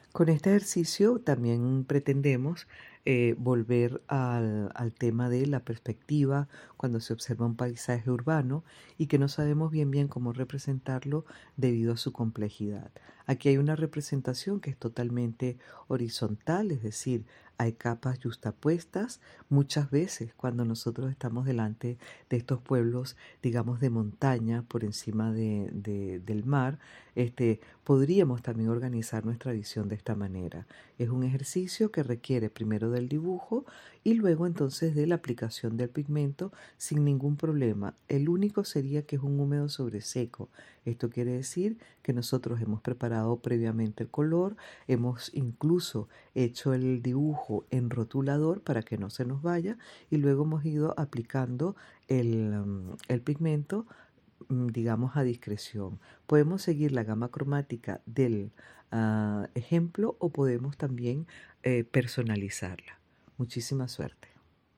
Con este ejercicio también pretendemos volver al tema de la perspectiva cuando se observa un paisaje urbano y que no sabemos bien cómo representarlo debido a su complejidad. Aquí hay una representación que es totalmente horizontal, es decir, hay capas yuxtapuestas. Muchas veces cuando nosotros estamos delante de estos pueblos, digamos, de montaña por encima del mar, podríamos también organizar nuestra visión de esta manera. Es un ejercicio que requiere primero del dibujo y luego entonces de la aplicación del pigmento sin ningún problema. El único sería que es un húmedo sobre seco. Esto quiere decir que nosotros hemos preparado previamente el color, hemos incluso hecho el dibujo en rotulador para que no se nos vaya y luego hemos ido aplicando el pigmento, digamos, a discreción. Podemos seguir la gama cromática del ejemplo o podemos también personalizarla. Muchísima suerte.